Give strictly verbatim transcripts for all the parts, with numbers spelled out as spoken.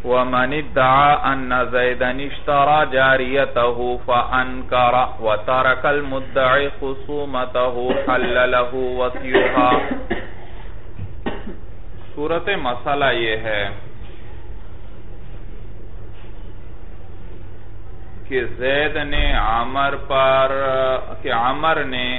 ومن ادعى ان زيدا اشترى جاريته فانكر وترك المدعي خصومته حل له وطيها. صورت مسئلہ یہ ہے کہ زید نے عمر پر کہ عمر نے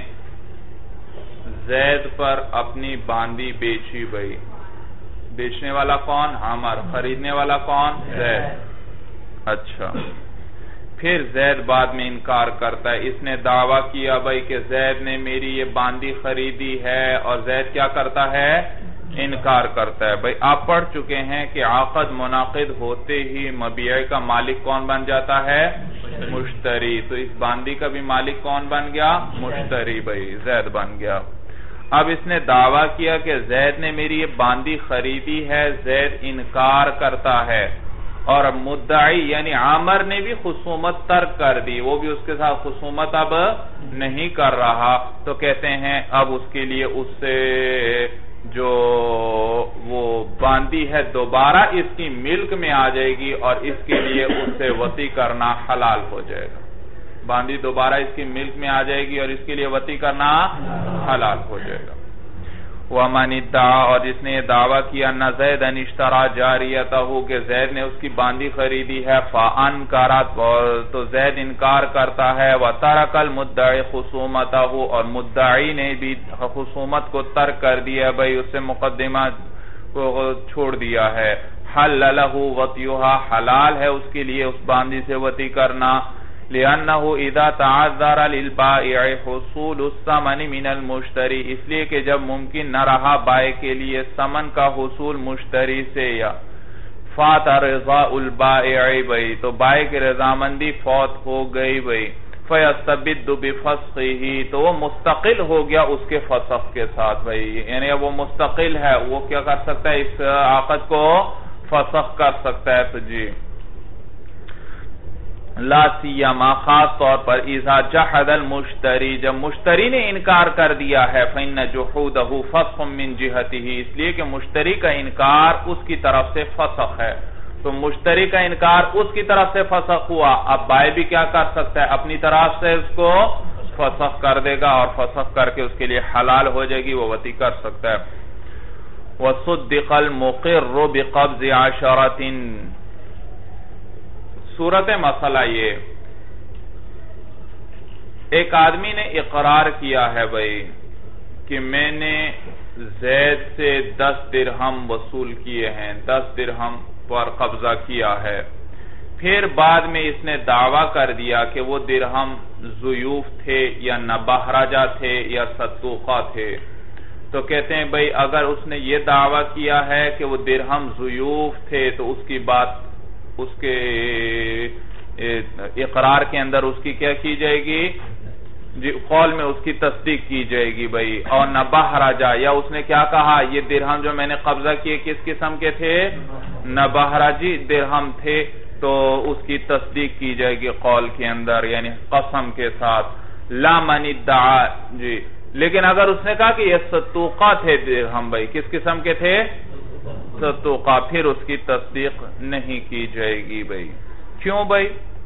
زید پر اپنی باندی بیچی بھئی. بیچنے والا کون؟ عمر. خریدنے والا کون؟ زید. اچھا، پھر زید بعد میں انکار کرتا ہے. اس نے دعویٰ کیا بھئی کہ زید نے میری یہ باندی خریدی ہے، اور زید کیا کرتا ہے؟ انکار کرتا ہے. بھئی آپ پڑھ چکے ہیں کہ عقد منعقد ہوتے ہی مبیع کا مالک کون بن جاتا ہے؟ مشتری. تو اس باندی کا بھی مالک کون بن گیا؟ مشتری. بھئی زید بن گیا. اب اس نے دعویٰ کیا کہ زید نے میری یہ باندی خریدی ہے، زید انکار کرتا ہے، اور مدعی یعنی عامر نے بھی خصومت ترک کر دی، وہ بھی اس کے ساتھ خصومت اب نہیں کر رہا. تو کہتے ہیں اب اس کے لیے اس سے جو وہ باندی ہے دوبارہ اس کی ملک میں آ جائے گی، اور اس کے لیے اس سے وصی کرنا حلال ہو جائے گا. باندی دوبارہ اس کی ملک میں آ جائے گی اور اس کے لیے وصی کرنا حلال ہو جائے گا. وَمَنِ ادَّعَى، اور جس نے یہ دعویٰ کیا نہ زید اشترى جاریتہ کہ زید نے اس کی باندی خریدی ہے، فَأَنْكَرَتْ، تو زید انکار کرتا ہے، وَتَرَكَ الْمُدَّعِي خُصُومَتَهُ، اور مدعی نے بھی خصومت کو ترک کر دیا، بھئی اس سے مقدمہ کو چھوڑ دیا ہے. حَلَّ لَهُ وَطْيُهَا، حلال ہے اس کے لیے اس باندی سے وصی کرنا. لِأَنَّهُ إِذَا تَعَذَّرَ لِلْبَائِعِ حُصُولُ الثَّمَنِ مِنَ الْمُشْتَرِي، اس لیے کہ جب ممکن نہ رہا بائع کے لیے ثمن کا حصول مشتری سے، یا فات رضاء البائع، بھئی تو بائع کی رضامندی فوت ہو گئی، بھئی فَيَسْتَبِدُّ بِفَسْخِهِ، تو وہ مستقل ہو گیا اس کے فسخ کے ساتھ. بھئی یعنی وہ مستقل ہے، وہ کیا کر سکتا ہے؟ اس عقد کو فسخ کر سکتا ہے. تو جی لا سیما، خاص طور پر اذا جحد المشتری، جب مشتری نے انکار کر دیا ہے، فإن جحودہ فسخ من جہتہ، اس لیے کہ مشتری کا انکار اس کی طرف سے فسخ ہے. تو مشتری کا انکار اس کی طرف سے فسخ ہوا، اب بائع بھی کیا کر سکتا ہے؟ اپنی طرف سے اس کو فسخ کر دے گا، اور فسخ کر کے اس کے لیے حلال ہو جائے گی، وہ وصی کر سکتا ہے. وَصُدِّقَ الْمُقِرُّ بِقَبْضِ عَشَرَةٍ. صورت مسئلہ یہ، ایک آدمی نے اقرار کیا ہے بھئی کہ میں نے زید سے دس درہم وصول کیے ہیں، دس درہم پر قبضہ کیا ہے. پھر بعد میں اس نے دعویٰ کر دیا کہ وہ درہم ضیوف تھے، یا نبہرجہ تھے، یا صدوقہ تھے. تو کہتے ہیں بھئی اگر اس نے یہ دعویٰ کیا ہے کہ وہ درہم ضیوف تھے، تو اس کی بات اس کے اقرار کے اندر اس کی کیا کی جائے گی؟ جی قول میں اس کی تصدیق کی جائے گی بھئی. اور نبہرجہ، یا اس نے کیا کہا؟ یہ درہم جو میں نے قبضہ کیے کس قسم کے تھے؟ نبہرجی درہم تھے، تو اس کی تصدیق کی جائے گی قول کے اندر، یعنی قسم کے ساتھ. لا من ادعا، جی لیکن اگر اس نے کہا کہ یہ صدوقہ تھے درہم، بھئی کس قسم کے تھے؟ صدوقہ، پھر اس کی تصدیق نہیں کی جائے گی. بھئی کیوں بھئی؟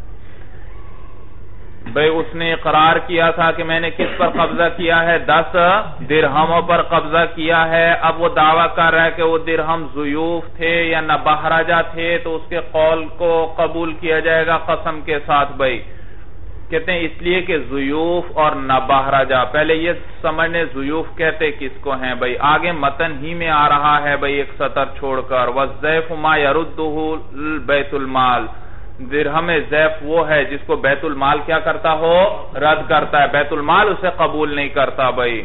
بھئی اس نے اقرار کیا تھا کہ میں نے کس پر قبضہ کیا ہے؟ دس درہموں پر قبضہ کیا ہے. اب وہ دعویٰ کر رہا ہے کہ وہ درہم ضیوف تھے یا نبہرجہ تھے، تو اس کے قول کو قبول کیا جائے گا قسم کے ساتھ. بھئی کہتے ہیں اس لیے کہ ضیوف اور نبہرجہ، پہلے یہ سمجھنے ضیوف کہتے کس کو ہیں بھئی، آگے متن ہی میں آ رہا ہے بھئی ایک سطر چھوڑ کر. وَالزَّيْفُ مَا يَرُدُّهُ بَيْتُ الْمَالِ، درہم زیف وہ ہے جس کو بیت المال کیا کرتا ہو؟ رد کرتا ہے، بیت المال اسے قبول نہیں کرتا. بھئی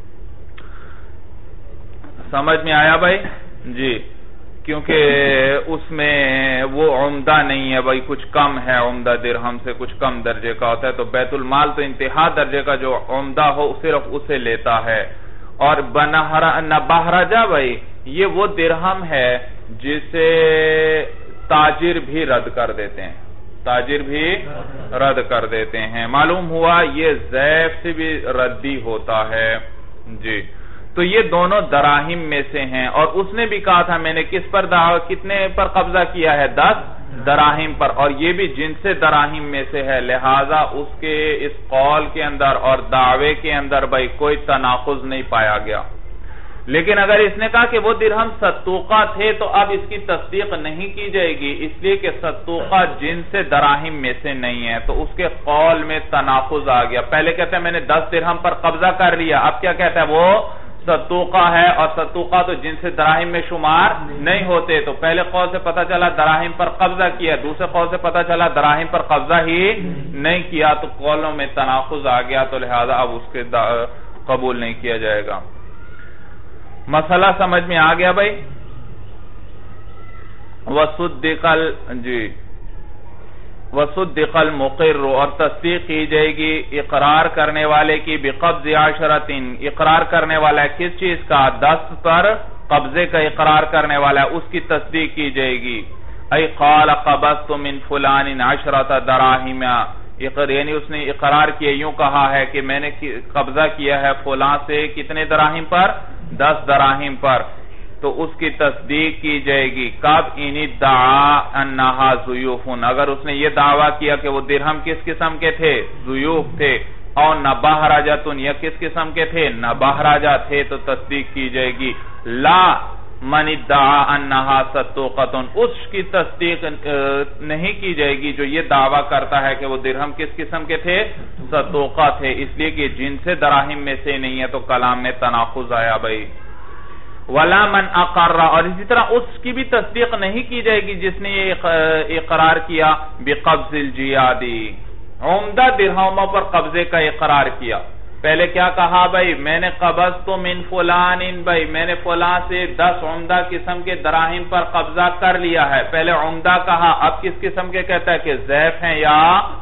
سمجھ میں آیا بھئی؟ جی کیونکہ اس میں وہ عمدہ نہیں ہے بھئی، کچھ کم ہے، عمدہ درہم سے کچھ کم درجے کا ہوتا ہے. تو بیت المال تو انتہا درجے کا جو عمدہ ہو صرف اسے لیتا ہے. اور نبہرجہ بھئی یہ وہ درہم ہے جسے تاجر بھی رد کر دیتے ہیں، تاجر بھی رد کر دیتے ہیں. معلوم ہوا یہ زیف سے بھی ردی ہوتا ہے. جی تو یہ دونوں دراہم میں سے ہیں، اور اس نے بھی کہا تھا میں نے کس پر کتنے پر قبضہ کیا ہے؟ دس دراہم پر، اور یہ بھی جنس دراہم میں سے ہے، لہذا اس کے اس قول کے اندر اور دعوے کے اندر بھائی کوئی تناقض نہیں پایا گیا۔ لیکن اگر اس نے کہا کہ وہ درہم ستوقہ تھے تو اب اس کی تصدیق نہیں کی جائے گی، اس لیے کہ ستوقہ جنس دراہم میں سے نہیں ہے، تو اس کے قول میں تناقض آ گیا۔ پہلے کہتا ہے میں نے دس درہم پر قبضہ کر لیا، اب کیا کہتا ہے وہ ستوقہ ہے، اور ستوقہ تو جنس دراہم میں شمار نہیں ہوتے، تو پہلے قول سے پتا چلا دراہم پر قبضہ کیا، دوسرے قول سے پتا چلا دراہم پر قبضہ ہی نہیں کیا، تو قولوں میں تناقض آ گیا، تو لہذا اب اس کے قبول نہیں کیا جائے گا۔ مسئلہ سمجھ میں آ گیا بھائی؟ وَصُدِّقَ جی وَصُدِّقَ الْمُقِرُّ، اور تصدیق کی جائے گی اقرار کرنے والے کی بِقَبْضِ عَشْرَةٍ، اقرار کرنے والا ہے کس چیز کا؟ دس پر قبضے کا اقرار کرنے والا ہے، اس کی تصدیق کی جائے گی۔ اَيْ قَالَ قَبَضْتُ مِنْ فُلَانٍ عَشْرَةَ دَرَاهِمَ، یعنی اس نے اقرار کیا، یوں کہا ہے کہ میں نے قبضہ کیا ہے فلاں سے کتنے دراہم پر؟ دس دراہم پر، تو اس کی تصدیق کی جائے گی۔ کب؟ ان ادعا انہا زیوف، اگر اس نے یہ دعویٰ کیا کہ وہ درہم کس قسم کے تھے؟ زیوف تھے، اور نبہرجتن، یا کس قسم کے تھے؟ نبہرجہ تھے، تو تصدیق کی جائے گی۔ لا من ادعا انہا ستوقتن، اس کی تصدیق نہیں کی جائے گی جو یہ دعویٰ کرتا ہے کہ وہ درہم کس قسم کے تھے؟ ستوقہ تھے، اس لیے کہ جن سے دراہم میں سے نہیں ہے، تو کلام میں تناقض آیا بھائی۔ وَلَا مَنْ أَقَرَّ، اور اسی طرح اس کی بھی تصدیق نہیں کی جائے گی جس نے یہ اقرار کیا بِقَبْضِ الْجِيَادِ، عمدہ درہموں پر قبضے کا اقرار کیا۔ پہلے کیا کہا بھائی؟ میں نے قبضت من فلان، بھائی میں نے فلان سے دس عمدہ قسم کے دراہم پر قبضہ کر لیا ہے، پہلے عمدہ کہا، اب کس قسم کے کہتا ہے کہ زیف ہیں یا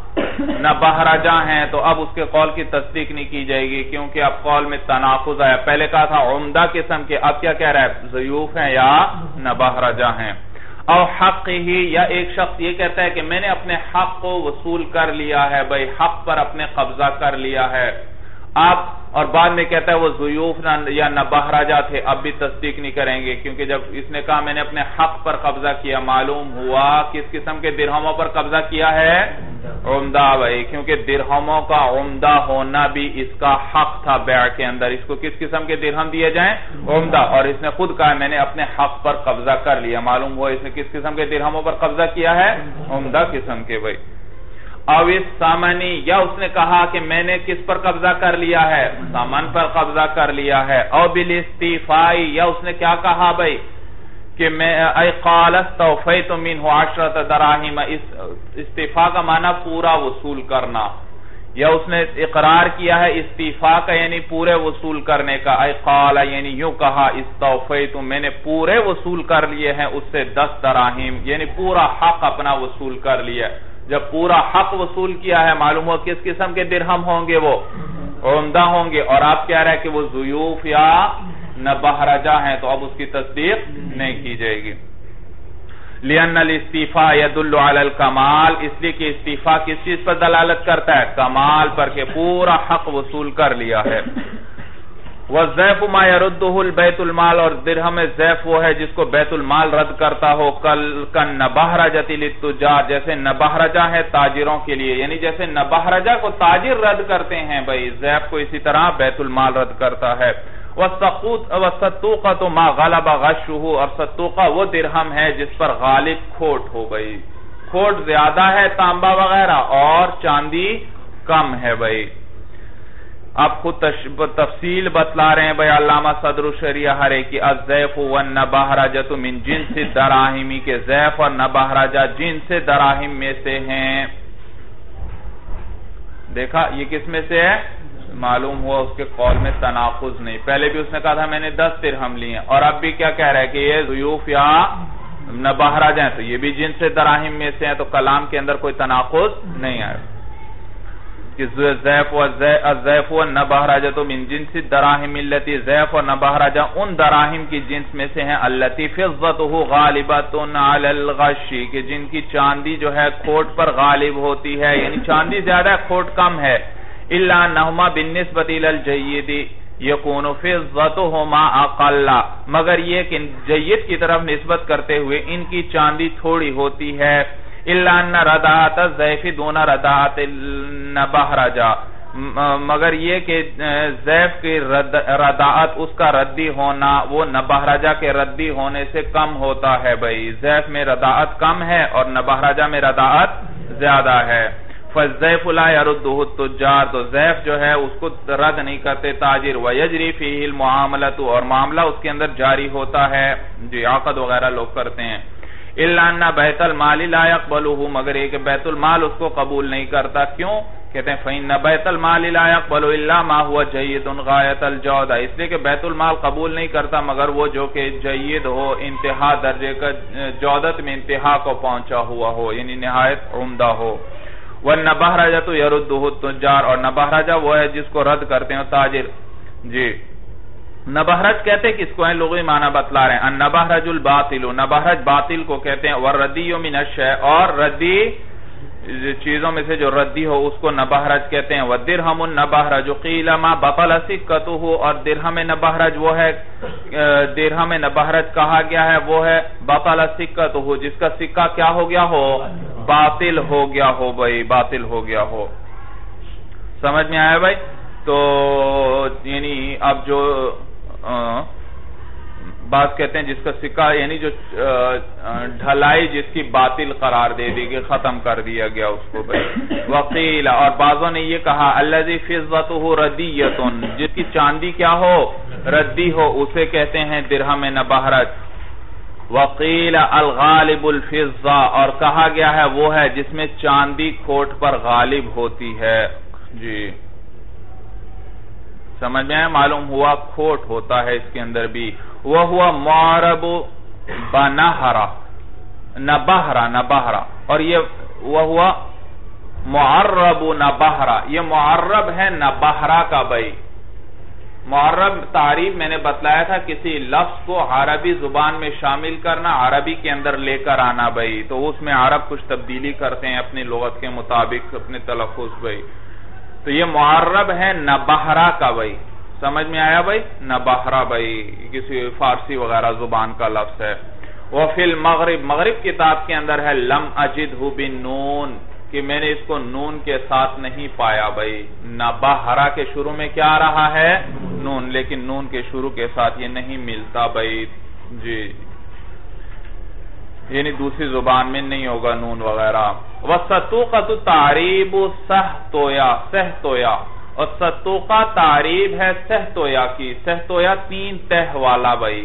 نبہرجہ ہیں، تو اب اس کے قول کی تصدیق نہیں کی جائے گی، کیونکہ اب قول میں تناقض آیا، پہلے کہا تھا عمدہ قسم کے، اب کیا کہہ رہا ہے؟ زیوف ہیں یا نبہرجہ ہیں۔ او حق ہی، یا ایک شخص یہ کہتا ہے کہ میں نے اپنے حق کو وصول کر لیا ہے، بھائی حق پر اپنے قبضہ کر لیا ہے، اب اور بعد میں کہتا ہے وہ زیوف یا نبہرجہ تھے، اب بھی تصدیق نہیں کریں گے، کیونکہ جب اس نے کہا میں نے اپنے حق پر قبضہ کیا، معلوم ہوا کس قسم کے درہموں پر قبضہ کیا ہے؟ عمدہ بھائی، کیونکہ درہموں کا عمدہ ہونا بھی اس کا حق تھا بیع کے اندر، اس کو کس قسم کے درہم دیے جائیں؟ عمدہ، اور اس نے خود کہا میں نے اپنے حق پر قبضہ کر لیا، معلوم ہوا اس نے کس قسم کے درہموں پر قبضہ کیا ہے؟ عمدہ قسم کے بھائی۔ او اس سامنی، یا اس نے کہا کہ میں نے کس پر قبضہ کر لیا ہے؟ سامان پر قبضہ کر لیا ہے۔ او بالاستیفائی، یا اس نے کیا کہا بھائی کہ میں اے قال استوفیت منہ عشرۃ دراہم، استیفا کا معنی پورا وصول کرنا، یا اس نے اقرار کیا ہے استیفا کا یعنی پورے وصول کرنے کا، اے قال یعنی یوں کہا استوفیت، میں نے پورے وصول کر لیے ہیں اس سے دس دراہم، یعنی پورا حق اپنا وصول کر لیا۔ جب پورا حق وصول کیا ہے، معلوم ہو کس قسم کے درہم ہوں گے؟ وہ عمدہ ہوں گے، اور آپ کہہ رہے ہیں کہ وہ زیوف یا نبہرجہ ہیں، تو اب اس کی تصدیق نہیں کی جائے گی۔ لِأَنَّ الْإِسْتِيفَاءَ يَدُلُّ عَلَى الْكَمَالِ، اس لیے کہ استیفا کس چیز پر دلالت کرتا ہے؟ کمال پر، کہ پورا حق وصول کر لیا ہے۔ وَالزَّيْفُ مَا يَرُدُّهُ الْبَيْتُ الْمَالِ، اور درہم زیف وہ ہے جس کو بیت المال رد کرتا ہو، کَالنَّبَہرَجَةِ لِلتُّجَّارِ، جیسے نبہرجہ ہے تاجروں کے لیے، یعنی جیسے نبہرجہ کو تاجر رد کرتے ہیں بھائی، زیف کو اسی طرح بیت المال رد کرتا ہے۔ وَالسَّتُّوقَةُ مَا غَلَبَ غَشُّهُ، اور ستوقہ وہ درہم ہے جس پر غالب کھوٹ ہو گئی، کھوٹ زیادہ ہے تانبا وغیرہ اور چاندی کم ہے بھائی۔ آپ خود تفصیل بتلا رہے ہیں بھائی علامہ صدر الشریعہ ہرے کی، الزیف والنبہرجۃ من جنس الدراہمی، کے زیف اور نبہرجہ جنس دراہم میں سے ہیں۔ دیکھا یہ کس میں سے ہے؟ معلوم ہوا اس کے قول میں تناقض نہیں، پہلے بھی اس نے کہا تھا میں نے دس درہم لیے ہیں، اور اب بھی کیا کہہ رہا ہے کہ یہ زیوف یا نبہرجہ ہیں، تو یہ بھی جنس دراہم میں سے ہیں، تو کلام کے اندر کوئی تناقض نہیں آئے کہ الزیف والنبہرجۃ من جنس الدراہم التی، زیف اور نبہرجہ ان دراہم کی جنس میں سے ہیں، التی فضتہ غالبۃ علی الغش، کہ جن کی چاندی جو ہے کھوٹ پر غالب ہوتی ہے، یعنی چاندی زیادہ کھوٹ کم ہے، الا انہما بالنسبۃ الی الجید، یکون فضتهما اقل، مگر یہ کہ جید کی طرف نسبت کرتے ہوئے ان کی چاندی تھوڑی ہوتی ہے. الا ان رداعت الزیف دون رداعت النبہرجہ، مگر یہ کہ زیف کی رداعت اس کا ردی ہونا وہ نبہرجہ کے ردی ہونے سے کم ہوتا ہے. بھائی زیف میں رداعت کم ہے اور نبہرجہ میں رداعت زیادہ ہے. فالزیف لا یردہ التجار، تو زیف جو ہے اس کو رد نہیں کرتے تاجر. ویجری فیہ المعاملۃ، اور معاملہ اس کے اندر جاری ہوتا ہے، جو عقد وغیرہ لوگ کرتے ہیں. الا ان بیت المال لا يقبلہ، مگر یہ کہ بیت المال اس کو قبول نہیں کرتا. کیوں؟ کہتے ہیں فإن بیت المال لا يقبل الا ما هو جید غایۃ الجودہ، اس لیے کہ بیت المال قبول نہیں کرتا مگر وہ جو کہ جید ہو، انتہا درجے کا، جودت میں انتہا کو پہنچا ہوا ہو، یعنی نہایت عمدہ ہو. والنبہرجۃ یردہ التجار، اور نبہرجہ وہ ہے جس کو رد کرتے ہیں تاجر. جی نبہرج کہتے ہیں کس کو ہیں؟ لغوی معنی بتلا رہے ہیں. النبہرج الباطل، نبہرج باطل کو کہتے ہیں. والردی من الشیء، اور ردی چیزوں میں سے جو ردی ہو اس کو نبہرج کہتے ہیں. والدرہم النبہرج قیل ما بطل سکتہ، اور درہم نبہرج وہ ہے، درہم نبہرج کہا گیا ہے وہ ہے بطل سکتہ، جس کا سکہ کیا ہو گیا ہو؟ باطل ہو گیا ہو. بھائی باطل ہو گیا ہو. سمجھ میں آیا بھائی؟ تو یعنی اب جو بات کہتے ہیں جس کا سکہ، یعنی جو ڈھلائی جس کی باطل قرار دے دی گئی، ختم کر دیا گیا اس کو. بھائی وقیل، اور بعضوں نے یہ کہا الذی فضتہ ردیۃ، جس کی چاندی کیا ہو؟ ردی ہو، اسے کہتے ہیں درہم نبہرج. وقیل الغالب الفضہ، اور کہا گیا ہے وہ ہے جس میں چاندی کھوٹ پر غالب ہوتی ہے. جی سمجھ میں معلوم ہوا کھوٹ ہوتا ہے اس کے اندر بھی. وَهُوَ مُعَرَبُ بَنَہرَ، نبہرہ نبہرہ، اور یہ وَهُوَ مُعَرَّبُ نبہرہ، یہ معرب ہے نبہرہ کا. بھائی معرب تعریف میں نے بتلایا تھا کسی لفظ کو عربی زبان میں شامل کرنا، عربی کے اندر لے کر آنا. بھائی تو اس میں عرب کچھ تبدیلی کرتے ہیں اپنی لغت کے مطابق، اپنے تلفظ. بھائی تو یہ معرب ہے نبہرہ کا. بھائی سمجھ میں آیا بھائی؟ نبہرہ بھائی کسی فارسی وغیرہ زبان کا لفظ ہے. وفی المغرب، مغرب کتاب کے اندر ہے لم اجدہ بالنون، کہ میں نے اس کو نون کے ساتھ نہیں پایا. بھائی نبہرہ کے شروع میں کیا آ رہا ہے؟ نون، لیکن نون کے شروع کے ساتھ یہ نہیں ملتا. بھائی جی یعنی دوسری زبان میں نہیں ہوگا نون وغیرہ. وَسَتُوقَةُ تَعْرِيبُ سَحْتُویا، سہتویا، اور ستوقہ تعریب ہے سہتویا کی. سہتویا تین تہ والا. بھائی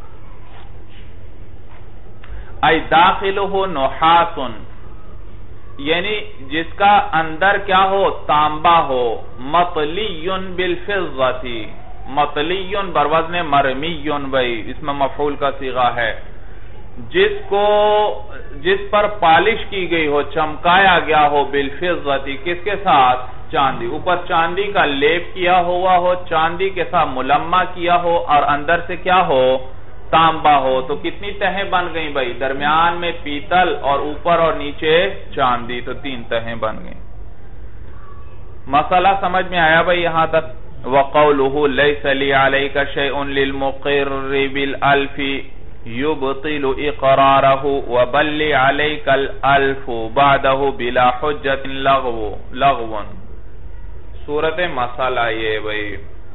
اَيْ دَاخِلُهُ نُحَاسٌ، یعنی جس کا اندر کیا ہو؟ تانبا ہو. مطلیٌ بالفضۃ، مطلیٌ بروزن مرمیٌ. بھائی اس میں مفعول کا صیغہ ہے. جس کو جس پر پالش کی گئی ہو، چمکایا گیا ہو، بالفضۃ کس کے ساتھ؟ چاندی. اوپر چاندی کا لیپ کیا ہوا ہو، چاندی کے ساتھ ملمہ کیا ہو، اور اندر سے کیا ہو؟ تانبا ہو. تو کتنی تہیں بن گئیں بھائی؟ درمیان میں پیتل اور اوپر اور نیچے چاندی، تو تین تہیں بن گئیں. مسئلہ سمجھ میں آیا بھائی یہاں تک؟ وَقَوْلُهُ لَيْسَ لِي عَلَيْكَ شَيْءٌ لِلْمُقِرِّ بِالْأَلْفِ يُبْطِلُ إِقْرَارَهُ وَبَلِّ عَلَيْكَ الْأَلْفُ بَعْدَهُ بِلَا حُجَّةٍ لَغْوٌ. صورت مسئلہ یہ بھائی،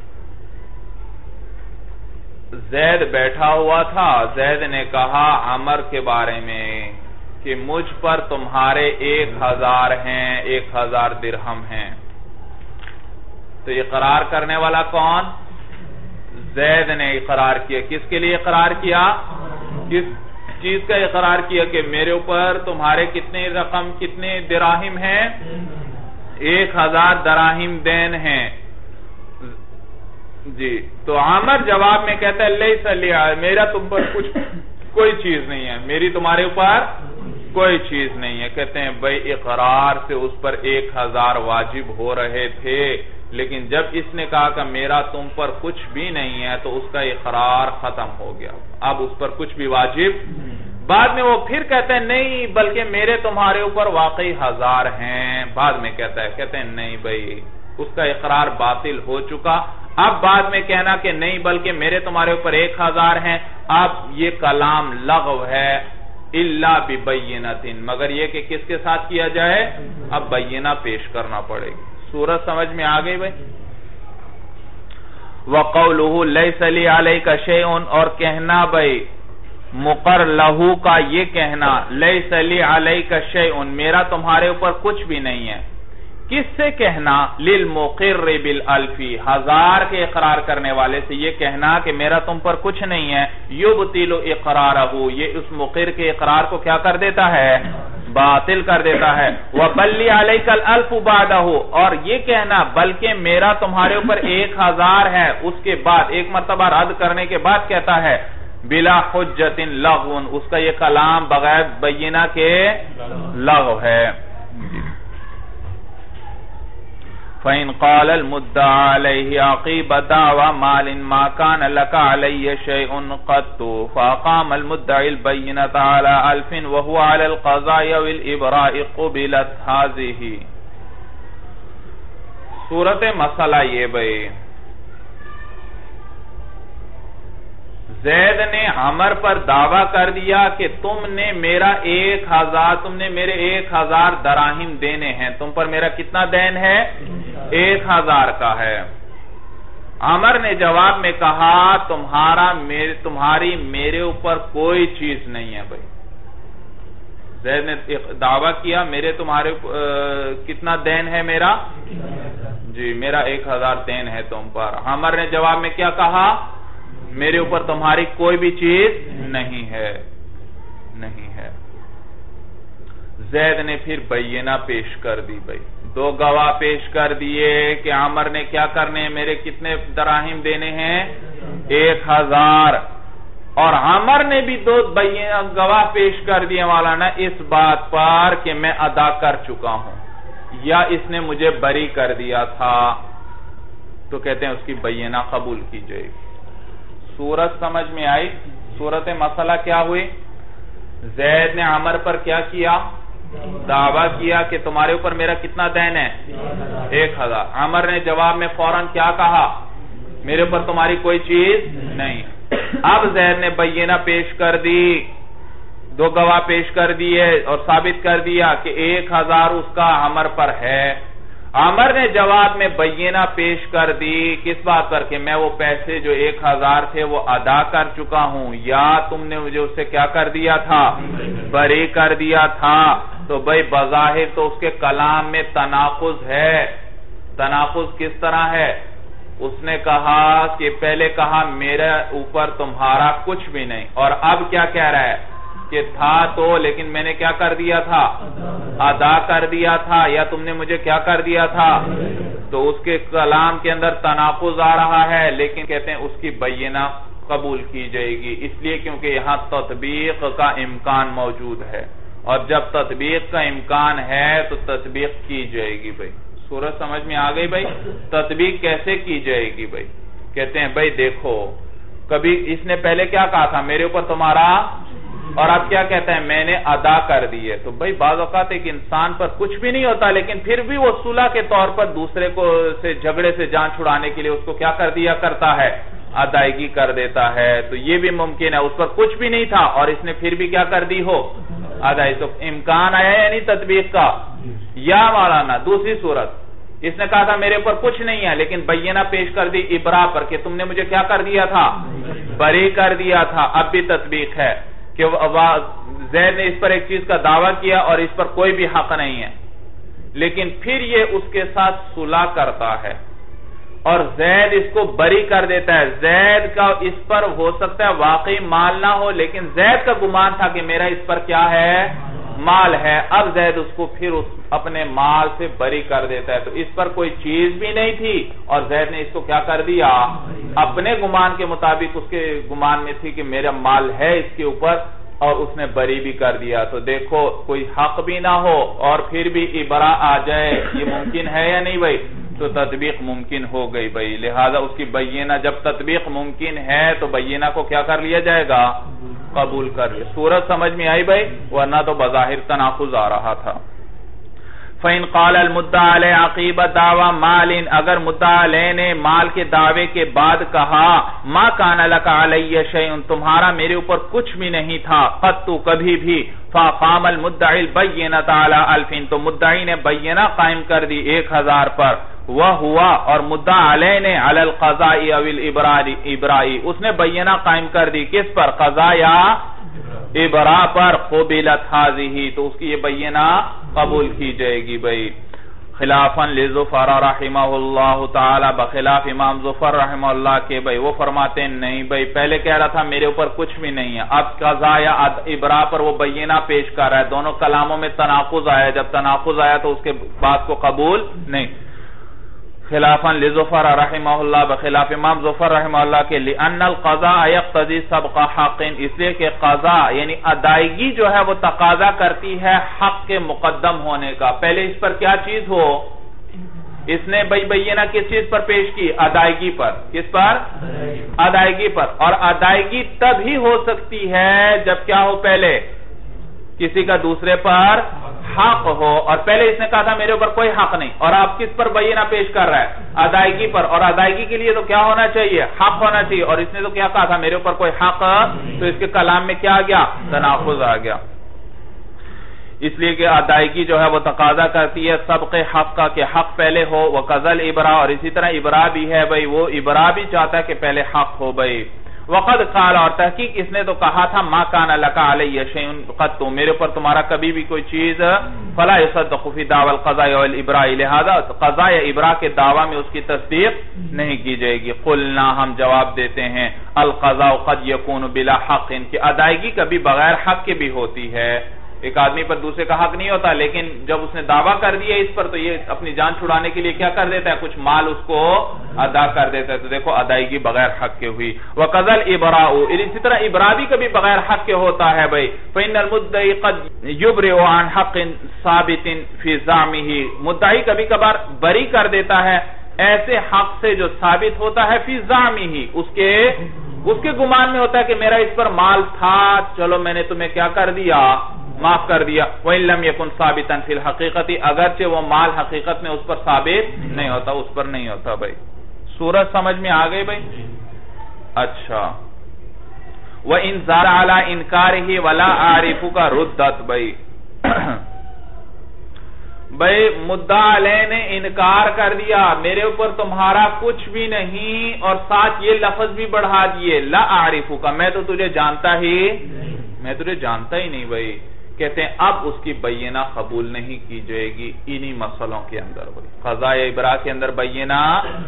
زید بیٹھا ہوا تھا. زید نے کہا عمر کے بارے میں کہ مجھ پر تمہارے ایک ہزار ہیں، ایک ہزار درہم ہیں. تو اقرار کرنے والا کون؟ زید نے اقرار کیا. کس کے لیے اقرار کیا؟ کس چیز کا اقرار کیا؟ کہ میرے اوپر تمہارے کتنے رقم، کتنے دراہم ہیں؟ ایک ہزار دراہم دین ہیں. جی تو عامر جواب میں کہتا ہے لیس لی، میرا تم پر کچھ کوئی چیز نہیں ہے، میری تمہارے اوپر کوئی چیز نہیں ہے. کہتے ہیں بھائی اقرار سے اس پر ایک ہزار واجب ہو رہے تھے، لیکن جب اس نے کہا کہ میرا تم پر کچھ بھی نہیں ہے تو اس کا اقرار ختم ہو گیا، اب اس پر کچھ بھی واجب. بعد میں وہ پھر کہتے ہیں نہیں بلکہ میرے تمہارے اوپر واقعی ہزار ہیں. بعد میں کہتا ہے کہتے ہیں نہیں بھائی اس کا اقرار باطل ہو چکا. اب بعد میں کہنا کہ نہیں بلکہ میرے تمہارے اوپر ایک ہزار ہیں، اب یہ کلام لغو ہے، الا ببینۃ، مگر یہ کہ کس کے ساتھ کیا جائے؟ اب بینہ پیش کرنا پڑے گی۔ سورت سمجھ میں آ گئی بھائی؟ وَقَوْلُهُ لَيْسَ لِي عَلَيْكَ شَيْءٌ، اور کہنا بھائی مقر لہو کا یہ کہنا، لَيْسَ لِي عَلَيْكَ شَيْءٌ، میرا تمہارے اوپر کچھ بھی نہیں ہے، کس سے کہنا؟ لِلْمُقِرِّ بِالْأَلْفِ، ہزار کے اقرار کرنے والے سے یہ کہنا کہ میرا تم پر کچھ نہیں ہے، يُبْطِلُ اِقْرَارَهُ، یہ اس مقر کے اقرار کو کیا کر دیتا ہے؟ باطل کر دیتا ہے۔ وَبَلِّ عَلَيْكَ الْأَلْفُ بَعْدَهُ، اور یہ کہنا بلکہ میرا تمہارے اوپر ایک ہزار ہے، اس کے بعد ایک مرتبہ رد کرنے کے بعد کہتا ہے بلا حجت لغو، اس کا یہ کلام بغیر بینہ کے لغو ہے۔ فَإِنْ قَالَ الْمُدَّعَى عَلَيْهِ عَقِيبَ دَعْوَى مَالٍ مَا كَانَ لَكَ عَلَيَّ شَيْءٌ قَطُّ فَأَقَامَ الْمُدَّعِي الْبَيِّنَةَ عَلَى أَلْفٍ وَهُوَ عَلَى الْقَضَاءِ أَوِ الْإِبْرَاءِ قُبِلَتْ هَذِهِ۔ صورت مسئلہ یہ بھئی، زید نے عمر پر دعویٰ کر دیا کہ تم نے میرا ایک ہزار تم نے میرے ایک ہزار دراہم دینے ہیں، تم پر میرا کتنا دین ہے؟ ایک ہزار کا ہے۔ عمر نے جواب میں کہا تمہارا میرے تمہاری میرے اوپر کوئی چیز نہیں ہے بھائی۔ زید نے دعویٰ کیا میرے تمہارے کتنا دین ہے میرا؟ جی میرا ایک ہزار دین ہے تم پر۔ عمر نے جواب میں کیا کہا؟ میرے اوپر تمہاری کوئی بھی چیز نہیں ہے نہیں ہے۔ زید نے پھر بینہ پیش کر دی بھائی، دو گواہ پیش کر دیے کہ عمر نے کیا کرنے ہیں، میرے کتنے دراہم دینے ہیں؟ ایک ہزار۔ اور عمر نے بھی دو بینہ گواہ پیش کر دیے مولانا اس بات پر کہ میں ادا کر چکا ہوں یا اس نے مجھے بری کر دیا تھا، تو کہتے ہیں اس کی بینہ قبول کی جائے گی۔ صورت سمجھ میں آئی؟ صورت مسئلہ کیا ہوئی؟ زید نے عمر پر کیا کیا؟ دعویٰ کیا کہ تمہارے اوپر میرا کتنا دین ہے؟ ایک ہزار۔ عمر نے جواب میں فوراً کیا کہا؟ میرے اوپر تمہاری کوئی چیز نہیں۔ اب زید نے بینہ پیش کر دی، دو گواہ پیش کر دیے اور ثابت کر دیا کہ ایک ہزار اس کا عمر پر ہے۔ عمر نے جواب میں بینہ پیش کر دی کس بات پر کہ میں وہ پیسے جو ایک ہزار تھے وہ ادا کر چکا ہوں یا تم نے مجھے اس سے کیا کر دیا تھا؟ بری کر دیا تھا۔ تو بھئی بظاہر تو اس کے کلام میں تناقض ہے۔ تناقض کس طرح ہے؟ اس نے کہا کہ پہلے کہا میرے اوپر تمہارا کچھ بھی نہیں، اور اب کیا کہہ رہا ہے کہ تھا تو لیکن میں نے کیا کر دیا تھا؟ ادا کر دیا تھا، یا تم نے مجھے کیا کر دیا تھا؟ تو اس کے کلام کے اندر تناقض آ رہا ہے، لیکن کہتے ہیں اس کی بینہ قبول کی جائے گی، اس لیے کیونکہ یہاں تطبیق کا امکان موجود ہے، اور جب تطبیق کا امکان ہے تو تطبیق کی جائے گی بھائی۔ صورت سمجھ میں آ گئی بھائی؟ تطبیق کیسے کی جائے گی بھائی؟ کہتے ہیں بھائی دیکھو، کبھی اس نے پہلے کیا کہا تھا؟ میرے اوپر تمہارا، اور اب کیا کہتا ہے؟ میں نے ادا کر دیے۔ تو بھائی بعض اوقات ایک انسان پر کچھ بھی نہیں ہوتا لیکن پھر بھی وہ صلح کے طور پر دوسرے کو سے جھگڑے سے جان چھڑانے کے لیے اس کو کیا کر دیا کرتا ہے؟ ادائیگی کر دیتا ہے۔ تو یہ بھی ممکن ہے اس پر کچھ بھی نہیں تھا اور اس نے پھر بھی کیا کر دی ہو؟ ادائی۔ تو امکان آیا یعنی تطبیق کا۔ یا مولانا دوسری صورت، اس نے کہا تھا میرے اوپر کچھ نہیں ہے لیکن بینہ پیش کر دی ابراء پر کہ تم نے مجھے کیا کر دیا تھا؟ بری کر دیا تھا۔ اب بھی تطبیق ہے کہ زید نے اس پر ایک چیز کا دعویٰ کیا اور اس پر کوئی بھی حق نہیں ہے، لیکن پھر یہ اس کے ساتھ صلح کرتا ہے اور زید اس کو بری کر دیتا ہے۔ زید کا اس پر ہو سکتا ہے واقعی مال نہ ہو، لیکن زید کا گمان تھا کہ میرا اس پر کیا ہے؟ مال ہے۔ اب زید اس کو پھر اس اپنے مال سے بری کر دیتا ہے، تو اس پر کوئی چیز بھی نہیں تھی اور زید نے اس کو کیا کر دیا؟ اپنے گمان کے مطابق اس کے گمان میں تھی کہ میرا مال ہے اس کے اوپر، اور اس نے بری بھی کر دیا۔ تو دیکھو کوئی حق بھی نہ ہو اور پھر بھی ابراء آ جائے، یہ ممکن ہے یا نہیں بھائی؟ تو تطبیق ممکن ہو گئی بھائی، لہذا اس کی بینہ، جب تطبیق ممکن ہے تو بینہ کو کیا کر لیا جائے گا؟ قبول کر لیا۔ صورت سمجھ میں آئی بھائی؟ ورنہ تو بظاہر تناقض آ رہا تھا۔ فَإِنْ قَالَ الْمُدَّعَى عَلَيْهِ عَقِيبَ دَعْوَى مَالٍ اگر مدعا علیہ نے مال کے دعوے کے بعد کہا مَا كَانَ لَكَ عَلَيَّ شَيْءٌ تمہارا میرے اوپر کچھ بھی نہیں تھا قَطُّ کبھی بھی فَقَامَ الْمُدَّعِي الْبَيِّنَةَ عَلَى أَلْفٍ تو مدعی نے بینہ قائم کر دی ایک ہزار پر وہ ہوا اور مدعا علیہ نے علی القضاء او الابراء اس نے بینہ قائم کر دی کس پر قضاء یا ابراء پر قبلت هذه تو اس کی یہ بینہ قبول کی جائے گی بھئی خلافاً لظفر رحمہ اللہ تعالی بخلاف امام ظفر رحمہ اللہ کے بھئی وہ فرماتے ہیں نہیں بھئی پہلے کہہ رہا تھا میرے اوپر کچھ بھی نہیں ہے اب قضاء یا ابراء پر وہ بینہ پیش کر رہا ہے دونوں کلاموں میں تناقض آیا جب تناقض آیا تو اس کے بات کو قبول نہیں خلافاً لظفر رحمہ اللہ بخلاف امام ظفر رحمہ اللہ کے لئن القضاء یقتضی سبق حق اس لیے کہ قضاء یعنی ادائیگی جو ہے وہ تقاضا کرتی ہے حق کے مقدم ہونے کا پہلے اس پر کیا چیز ہو اس نے بھئی بینہ کس چیز پر پیش کی ادائیگی پر کس پر ادائیگی پر اور ادائیگی تب ہی ہو سکتی ہے جب کیا ہو پہلے کسی کا دوسرے پر حق ہو اور پہلے اس نے کہا تھا میرے اوپر کوئی حق نہیں اور آپ کس پر بینہ پیش کر رہا ہے ادائیگی پر اور ادائیگی کے لیے تو کیا ہونا چاہیے حق ہونا چاہیے اور اس نے تو کیا کہا تھا میرے اوپر کوئی حق تو اس کے کلام میں کیا گیا تناقض آ گیا اس لیے کہ ادائیگی جو ہے وہ تقاضا کرتی ہے سبق حق کا کہ حق پہلے ہو وقضل ابراء اور اسی طرح ابراء بھی ہے بھئی وہ ابراء بھی چاہتا ہے کہ پہلے حق ہو بھئی وقد قال اور تحقیق اس نے تو کہا تھا ما کان لک علی شیء قط میرے اوپر تمہارا کبھی بھی کوئی چیز فلا یصدق فی دعوی القضاء والابراء لہذا قضاء یا ابراء کے دعوی میں اس کی تصدیق نہیں کی جائے گی قلنا ہم جواب دیتے ہیں القضاء قد یکون بلا حق ان کی ادائیگی کبھی بغیر حق کے بھی ہوتی ہے ایک آدمی پر دوسرے کا حق نہیں ہوتا لیکن جب اس نے دعویٰ کر دیا اس پر تو یہ اپنی جان چھڑانے کے لیے کیا کر دیتا ہے کچھ مال اس کو ادا کر دیتا ہے تو دیکھو ادائیگی بغیر حق کے ہوئی وقضل ابراء اسی طرح ابراء بھی کبھی بغیر حق کے ہوتا ہے بھائی فإن المدعی قد یبرئ عن حق ثابت فی زعمه مدعی کبھی کبھار بری کر دیتا ہے ایسے حق سے جو ثابت ہوتا ہے فی زعمه اس کے اس کے گمان میں ہوتا ہے کہ میرا اس پر مال تھا چلو میں نے تمہیں کیا کر دیا معاف کر دیا وَإِن لَمْ يَكُنْ ثَابِتًا فِي الْحَقِيقَةِ اگرچہ وہ مال حقیقت میں اس پر ثابت نہیں ہوتا اس پر نہیں ہوتا بھائی سورج سمجھ میں آگئی بھائی اچھا وَإِن زَارَ عَلَىٰ إِنْكَارِهِ وَلَا عَارِفُكَ رُدَّتْ بھائی بھائی مدعا علیہ نے انکار کر دیا میرے اوپر تمہارا کچھ بھی نہیں اور ساتھ یہ لفظ بھی بڑھا دیے لا عارفُكَ میں تو تجھے جانتا ہی میں تجھے جانتا ہی نہیں بھائی کہتے ہیں اب اس کی بینہ قبول نہیں کی جائے گی انہی مسئلوں کے اندر قضاء ابراء کے اندر بینہ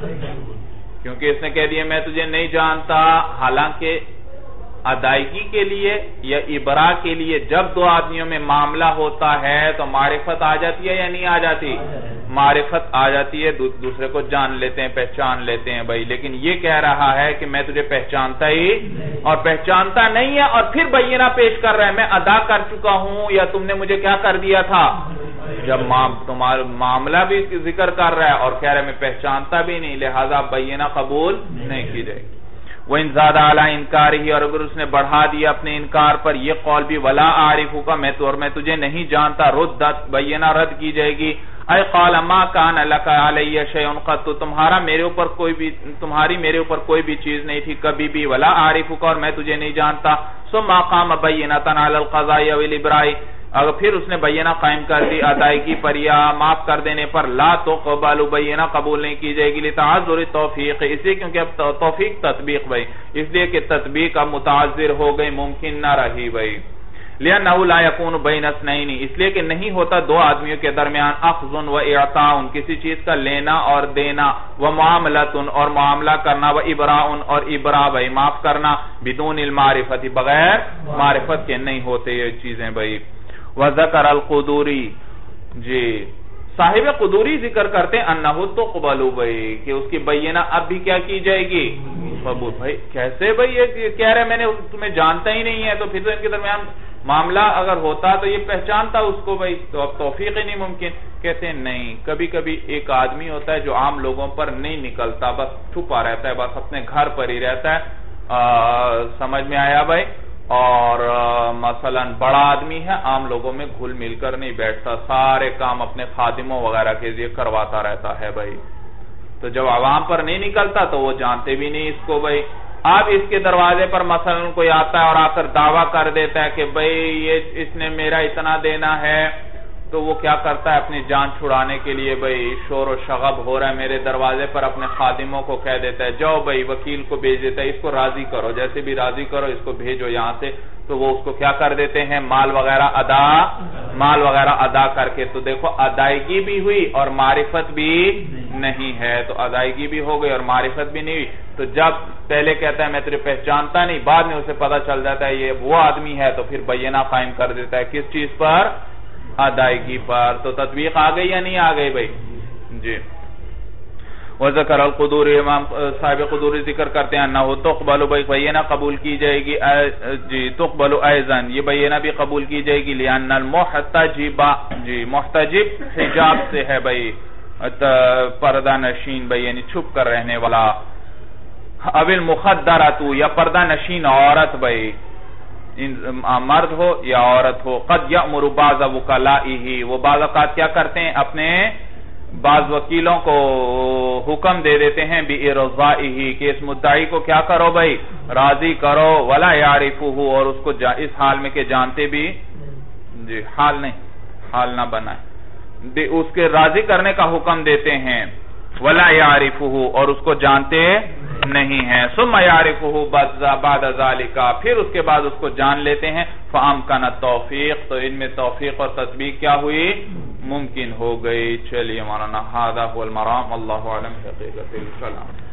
کیونکہ اس نے کہہ دیا میں تجھے نہیں جانتا حالانکہ ادائیگی کے لیے یا ابراء کے لیے جب دو آدمیوں میں معاملہ ہوتا ہے تو معرفت آ جاتی ہے یا نہیں آ جاتی معرفت آ جاتی ہے دوسرے کو جان لیتے ہیں پہچان لیتے ہیں بھائی لیکن یہ کہہ رہا ہے کہ میں تجھے پہچانتا ہی اور پہچانتا نہیں ہے اور پھر بینہ پیش کر رہا ہے میں ادا کر چکا ہوں یا تم نے مجھے کیا کر دیا تھا جب تمہارا معاملہ بھی ذکر کر رہا ہے اور کہہ رہا ہے میں پہچانتا بھی نہیں لہذا بینہ قبول نہیں کی جائے گی وَإِن زَادَ عَلَىٰ إِنْكَارِهِ اور اگر اس نے بڑھا دیا اپنے انکار پر یہ قول بھی وَلَا عَارِفُكَ میں تو اور میں تجھے نہیں جانتا ردت بینہ رد کی جائے گی اے قال ما كان لك علي شيء قط تمہارا میرے اوپر کوئی بھی تمہاری میرے اوپر کوئی بھی چیز نہیں تھی کبھی بھی ولا عارفك اور میں تجھے نہیں جانتا ثم قام بينة على القضاء والابراء اگر پھر اس نے بینہ قائم کر دی ادائیگی پر یا معاف کر دینے پر لا تقبل بینہ قبول نہیں کی جائے گی لتعذر توفیق اس لیے کیونکہ اب توفیق تطبیق بھائی اس لیے کہ تطبیق اب متعذر ہو گئی ممکن نہ رہی بھائی لِأَنَّهُ لَا يَكُونُ بَيْنَ اثْنَيْنِ اس لیے کہ نہیں ہوتا دو آدمیوں کے درمیان اخذ و اعطاء کسی چیز کا لینا اور دینا ومعاملۃ اور معاملہ کرنا وابراء اور ابراء بھائی معاف کرنا بدون المعرفت بغیر معرفت کے نہیں ہوتے یہ چیزیں بھائی وذکر القدوری جی صاحب قدوری ذکر کرتے ہیں انہو تقبل بھائی کہ اس کی بینہ اب بھی کیا کی جائے گی قبول بھائی کیسے بھائی یہ کہہ رہے میں نے تمہیں جانتا ہی نہیں ہے تو پھر تو ان کے درمیان معاملہ اگر ہوتا تو یہ پہچانتا اس کو بھائی تو اب توفیق ہی نہیں ممکن کہتے ہیں نہیں کبھی کبھی ایک آدمی ہوتا ہے جو عام لوگوں پر نہیں نکلتا بس چھپا رہتا ہے بس اپنے گھر پر ہی رہتا ہے سمجھ میں آیا بھائی اور مثلا بڑا آدمی ہے، عام لوگوں میں گھل مل کر نہیں بیٹھتا، سارے کام اپنے خادموں وغیرہ کے ذریعے کرواتا رہتا ہے بھائی، تو جب عوام پر نہیں نکلتا تو وہ جانتے بھی نہیں اس کو بھائی. اب اس کے دروازے پر مثلا کوئی آتا ہے اور آ کر دعویٰ کر دیتا ہے کہ بھائی یہ اس نے میرا اتنا دینا ہے، تو وہ کیا کرتا ہے اپنی جان چھڑانے کے لیے بھائی شور و شغب ہو رہا ہے میرے دروازے پر، اپنے خادموں کو کہہ دیتا ہے جاؤ بھائی وکیل کو بھیج دیتا ہے، اس کو راضی کرو، جیسے بھی راضی کرو اس کو بھیجو یہاں سے، تو وہ اس کو کیا کر دیتے ہیں مال وغیرہ ادا مال وغیرہ ادا کر کے. تو دیکھو ادائیگی بھی ہوئی اور معرفت بھی نہیں ہے، تو ادائیگی بھی ہو گئی اور معرفت بھی نہیں ہوئی. تو جب پہلے کہتا ہے میں تجھے پہچانتا نہیں، بعد میں اسے پتا چل جاتا ہے یہ وہ آدمی ہے، تو پھر بینہ قائم کر دیتا ہے کس چیز پر؟ ادائیگی پر. تو تطبیق آ گئی یا نہیں آ گئی بھائی؟ جی. وذکر القدور، امام صاحب قدوری ذکر کرتے ہیں انہو تقبل بھائی بینہ قبول کی جائے گی، جی تقبل ایزن یہ بینہ بھی قبول کی جائے گی، لئن المحتجب جی محتجب حجاب سے ہے بھائی پردہ نشین بھائی یعنی چھپ کر رہنے والا، اب المخدرات یا پردہ نشین عورت بھائی مرد ہو یا عورت ہو، قد یأمر بعض وکلائہ وہ بعض اوقات کیا کرتے ہیں اپنے بعض وکیلوں کو حکم دے دیتے ہیں بِإِرْضَائِهِ کہ اس مدعی کو کیا کرو بھائی راضی کرو، وَلَا يَعْرِفُهُ اور اس کو اس حال میں کہ جانتے بھی جی حال نہیں حال نہ بنائے، اس کے راضی کرنے کا حکم دیتے ہیں، وَلَا يَعْرِفُهُ اور اس کو جانتے نہیں ہیں، ثُمَّ يَعْرِفُهُ بَعْدَ ذَلِكَ پھر اس کے بعد اس کو جان لیتے ہیں، فَأَمْكَنَ التَّوْفِيق تو ان میں توفیق اور تطبیق کیا ہوئی ممکن ہو گئی. چلیے مولانا هذا هو المرام، اللہ اعلم حقیقت الکلام.